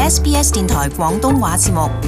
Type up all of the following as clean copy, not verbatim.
SBS 電台廣東話節目。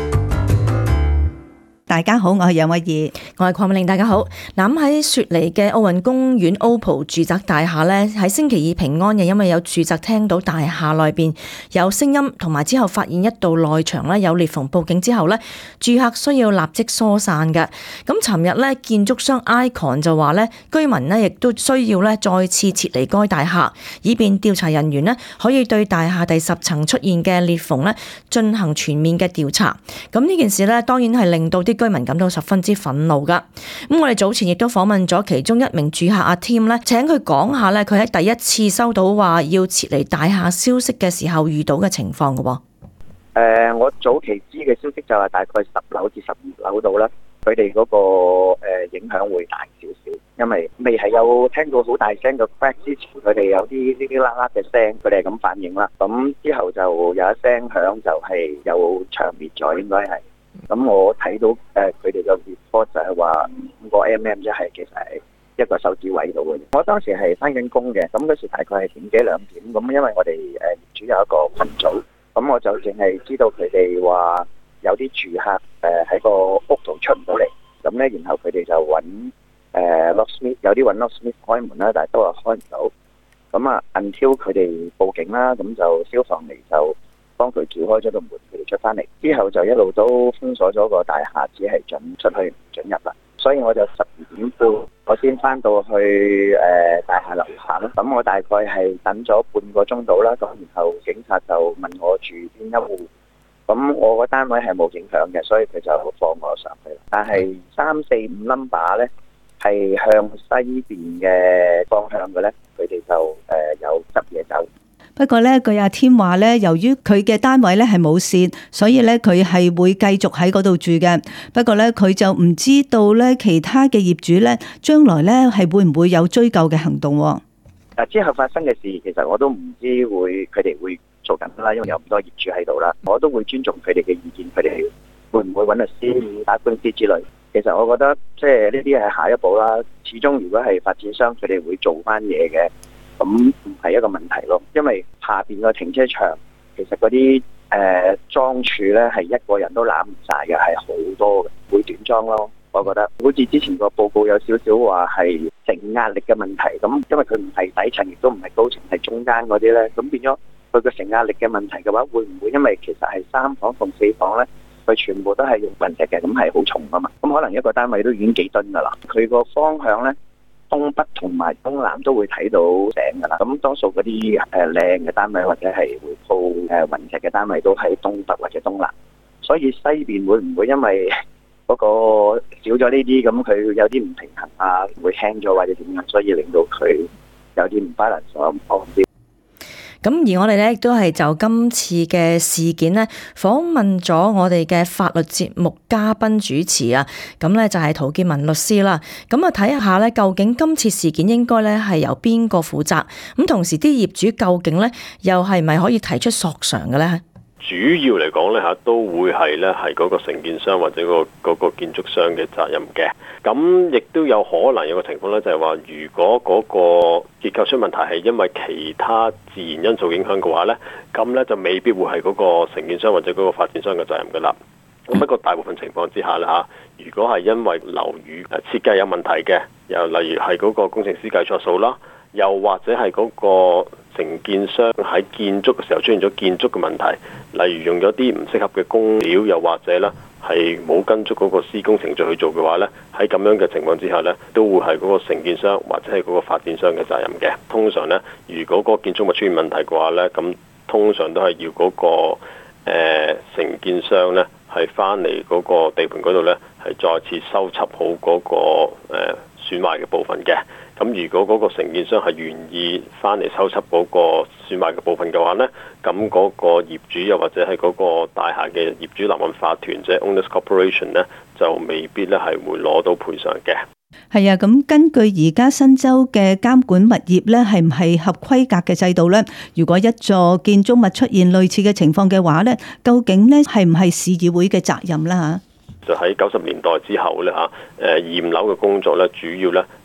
大家好，我係楊慧儀， 我係鄺美玲。大家好。嗱，喺雪梨嘅奧運公園 OPAL 住宅大廈呢，喺星期二平安夜，因為有住宅聽到大廈內邊有聲音，同埋之後發現一道內牆呢有裂縫，報警之後呢，住客需要立即疏散嘅。咁尋日呢，建築商 Icon 就話呢，居民呢亦都需要呢再次撤離該大廈，以便調查人員呢可以對大廈第10層出現嘅裂縫呢進行全面嘅調查。咁呢件事呢，當然係令到啲居民感到十分之憤怒噶。咁我哋早前亦都訪問咗其中一名住客阿 Tim 咧，請佢講下咧，佢喺第一次收到話要撤離大廈消息嘅時候遇到嘅情況噶。 我早期知嘅消息就係大概10樓至12樓度啦，佢哋嗰個影響會大少少，因為未係有聽到好大聲嘅 crack 之前，佢哋有啲呢啲啦啦嘅聲，佢哋係咁反應啦。咁之後就有一聲響，就係有牆滅咗，應該係。咁我睇到佢哋嘅 report 就係話5個 mm 即係其實係一個手指位度嘅。我當時係返緊工嘅，咁嗰時大概係1點幾2點，咁因為我哋業主有一個群組，咁我就淨係知道佢哋話有啲住客喺個屋度出唔到嚟，咁咧然後佢哋就揾locksmith， 有啲揾 locksmith 開門啦，但係都係開唔到。咁啊 until 佢哋報警啦，咁就消防嚟就幫佢撬開咗個門，佢哋出翻嚟之後就一路都封鎖咗個大廈，只係準出去唔準入啦。所以我就12點半我先翻到去大廈樓下啦。咁我大概係等咗半個鐘度啦。咁然後警察就問我住邊一戶，咁我個單位係冇影響嘅，所以佢就放我上去。但係3、4、5 number 咧係向西邊嘅方向嘅咧，佢哋就有執嘢走。 不過咧，據阿 Tim 話咧，由於佢嘅單位咧係冇線，所以咧佢係會繼續喺嗰度住嘅。不過咧，佢就唔知道咧其他嘅業主咧將來咧係會唔會有追究嘅行動。 之後發生嘅事，其實我都唔知佢哋會做緊啦，因為有咁多業主喺度啦，我都會尊重佢哋嘅意見，佢哋會唔會揾律師打官司之類。其實我覺得即係呢啲係下一步啦。始終如果係發展商，佢哋會做翻嘢嘅。咁唔係一個問題咯，因為下邊個停車場其實嗰啲裝柱咧係一個人都攬唔晒嘅，係好多嘅，會短裝咯。我覺得好似之前個報告有少少話係承壓力嘅問題，咁因為佢唔係底層亦都唔係高層，係中間嗰啲咧，咁變咗佢個承壓力嘅問題嘅話，會唔會因為其實係3房同4房咧，佢全部都係用雲石嘅，咁係好重㗎嘛，咁可能一個單位都已經幾噸㗎啦，佢個方向咧，東北同埋東南都會睇到頂㗎啦，咁多數嗰啲靚嘅單位或者係會鋪雲石嘅單位都喺東北或者東南，所以西邊會唔會因為嗰個少咗呢啲，咁佢有啲唔平衡啊，會輕咗或者點樣，所以令到佢有啲唔 balance，我唔知。 咁而我哋咧亦都係就今次嘅事件咧訪問咗我哋嘅法律節目嘉賓主持啊，咁咧就係陶建文律師啦。咁啊睇下咧，究竟今次事件應該咧係由邊個負責？咁同時啲業主究竟咧又係咪可以提出索償嘅咧？ 主要嚟講咧都會係咧係嗰個承建商或者嗰個建築商嘅責任嘅。咁亦都有可能有個情況咧，就係話如果嗰個結構出問題係因為其他自然因素影響嘅話咧，咁咧就未必會係嗰個承建商或者嗰個發展商嘅責任噶啦。咁不過大部分情況之下咧如果係因為樓宇設計有問題嘅，又例如係嗰個工程師計錯數啦，又或者係嗰個承建商喺建築嘅時候出現咗建築嘅問題，例如用咗啲唔適合嘅工料，又或者咧係冇跟足嗰個施工程序去做嘅話咧，喺咁樣嘅情況之下咧，都會係嗰個承建商或者係嗰個發展商嘅責任嘅。通常咧，如果嗰個建築物出現問題嘅話咧，咁通常都係要嗰個承建商咧係翻嚟嗰個地盤嗰度咧係再次修葺好嗰個損壞嘅部分嘅。咁如果嗰個承建商係願意翻嚟修葺嗰個損壞嘅部分嘅話呢，咁嗰個業主又或者係嗰個大廈嘅業主立案法團即係 Owners Corporation 呢，就未必咧係會攞到賠償嘅。 係啊，咁根據而家新州嘅監管物業咧，係唔係合規格嘅制度咧？如果一座建築物出現類似嘅情況嘅話咧，究竟咧係唔係市議會嘅責任啦？ 就喺90年代之後咧驗樓嘅工作咧，主要咧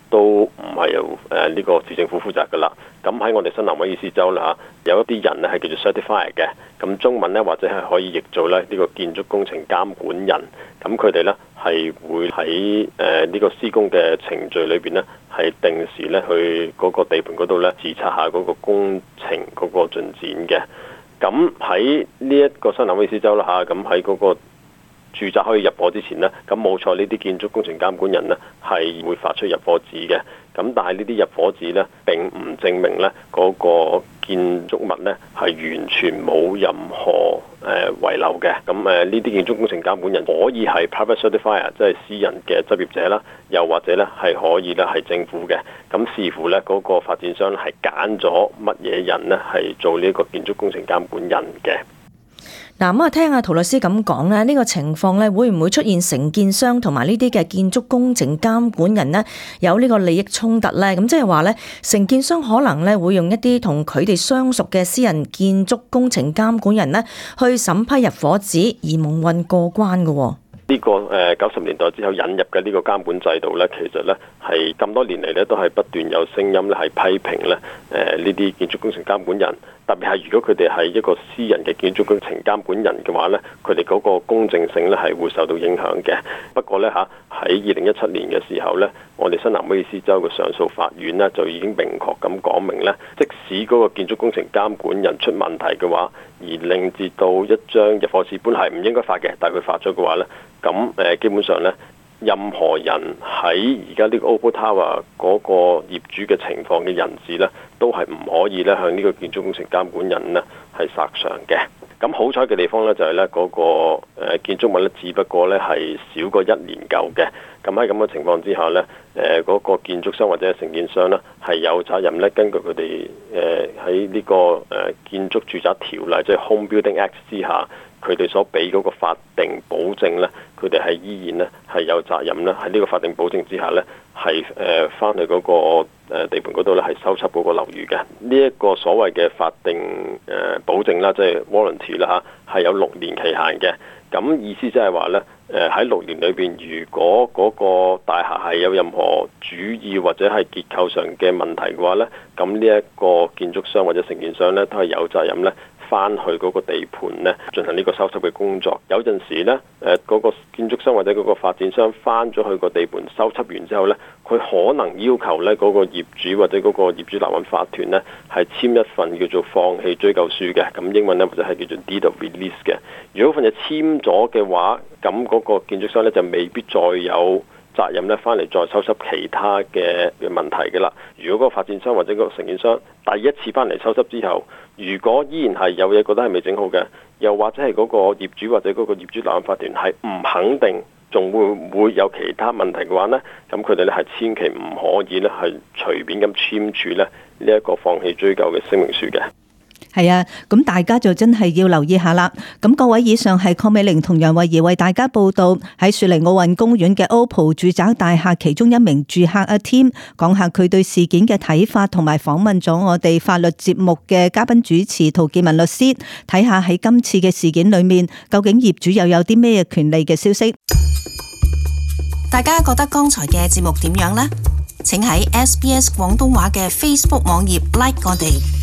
都唔係由呢個市政府負責㗎啦。咁喺我哋新南威爾斯州啦嚇，有一啲人咧係叫做 certifier 嘅，咁中文咧或者係可以譯做咧呢個建築工程監管人。咁佢哋咧係會喺呢個施工嘅程序裏邊咧係定時咧去嗰個地盤嗰度咧視察下嗰個工程嗰個進展嘅。咁喺呢一個新南威爾斯州啦嚇，咁喺嗰個住宅可以入伙之前呢，咁冇錯，呢啲建築工程監管人呢係會發出入伙紙嘅。咁但係呢啲入伙紙呢並唔證明呢嗰個建築物呢係完全冇任何遺漏嘅。咁呢啲建築工程監管人可以係 private certifier， 即係私人嘅執業者啦，又或者呢係可以呢係政府嘅。咁視乎呢嗰個發展商係揀咗乜嘢人呢係做呢個建築工程監管人嘅。 嗱，咁聽阿陶律師咁講咧，呢個情況咧會唔會出現承建商同埋呢啲嘅建築工程監管人呢有呢個利益衝突呢？咁即係話咧，承建商可能咧會用一啲同佢哋相熟嘅私人建築工程監管人呢去審批入伙紙而蒙混過關嘅。 呢個90年代之後引入嘅呢個監管制度呢，其實呢係咁多年嚟呢都係不斷有聲音咧係批評咧呢啲建築工程監管人，特別係如果佢哋係一個私人嘅建築工程監管人嘅話呢，佢哋嗰個公正性呢係會受到影響嘅。不過呢，喺2017年嘅時候呢，我哋新南威爾斯州嘅上訴法院呢就已經明確咁講明呢，即使嗰個建築工程監管人出問題嘅話，而令至到一張入伙紙本係唔應該發嘅，但係佢發咗嘅話呢，咁基本上呢，任何人喺而家呢個 Opal Tower 嗰個業主嘅情況嘅人士呢，都係唔可以咧向呢個建築工程監管人呢係索償嘅。咁好彩嘅地方呢，就係呢嗰個建築物呢，只不過呢係少過1年舊嘅。咁喺咁嘅情況之下呢，嗰個建築商或者承建商呢，係有責任呢，根據佢哋喺呢個建築住宅條例，即係 Home Building Act 之下，佢哋所俾嗰個法定保證呢，佢哋係依然呢係有責任呢，喺呢個法定保證之下呢，係翻去嗰個地盤嗰度呢，係收葺嗰個樓宇嘅。呢一個所謂嘅法定保證啦，即係 warranty 啦嚇，係有6年期限嘅。咁意思即係話呢，喺6年裏邊，如果嗰個大廈係有任何主要或者係結構上嘅問題嘅話呢，咁呢一個建築商或者承建商呢，都係有責任呢翻去嗰個地盤呢進行呢個修葺嘅工作。有陣時呢，嗰個建築商或者嗰個發展商翻咗去個地盤修葺完之後呢，佢可能要求呢嗰個業主或者嗰個業主立案法團呢係簽一份叫做放棄追究書嘅，咁英文呢或者係叫做 deed of release 嘅。如果份嘢簽咗嘅話，咁嗰個建築商呢就未必再有責任咧，翻嚟再修葺其他嘅問題嘅啦。如果嗰個發展商或者個承建商第一次翻嚟修葺之後，如果依然係有嘢覺得係未整好嘅，又或者係嗰個業主或者嗰個業主立案法團係唔肯定，仲會唔會有其他問題嘅話呢，咁佢哋咧係千祈唔可以咧係隨便咁簽署咧呢一個放棄追究嘅聲明書嘅。 係啊，咁大家就真係要留意下啦。咁各位，以上係鄺美玲同楊慧儀為大家報道喺雪梨奧運公園嘅 Opal 住宅大廈其中一名住客阿 Tim 講下佢對事件嘅睇法，同埋訪問咗我哋法律節目嘅嘉賓主持陶建文律師，睇下喺今次嘅事件裏面究竟業主又有啲咩權利嘅消息。 大家覺得剛才嘅節目點樣呢？請喺SBS 廣東話嘅 Facebook 網頁 like 我哋。